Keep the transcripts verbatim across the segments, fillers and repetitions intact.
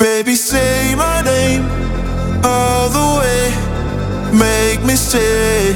Baby, say my name all the way. Make me stay.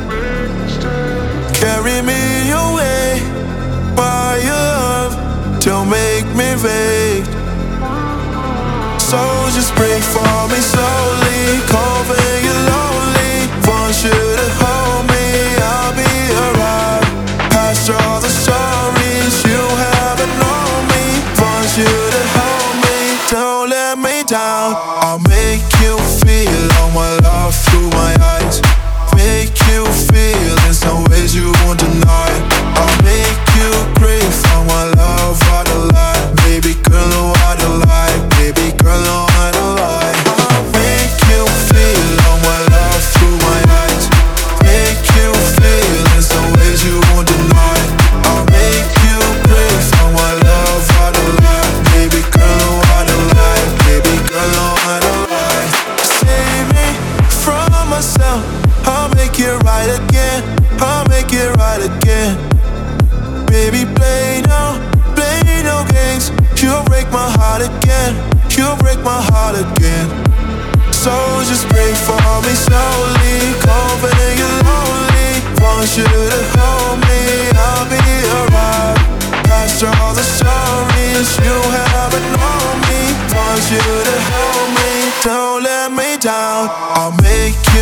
Carry me away by your love. Don't make me wait. So just pray for me slowly. Call when you're lonely. Want you to hold me, I'll be alright. Past all the stories you haven't known me. Want you to hold me, don't let me down. I'll make you feel all my love through my eyes. Make you feel in some ways you won't deny. I'll make you crave for my love, what a lie. Baby girl, no, what a lie. Baby girl, no, what a lie. I'll make you feel all my love through my eyes. Make you feel in some ways you won't deny. I'll make you crave for my love, what a lie. Baby girl, no, what a lie. Baby girl, no, what a lie. Save me from myself. I'll make it right again. I'll make it right again. Baby, play no, play no games. You'll break my heart again. You'll break my heart again. So just pray for me slowly. Call when you're lonely. Want you to hold me, I'll be alright. Past all the stories you haven't known me. Want you to hold me, don't let me down. I'll make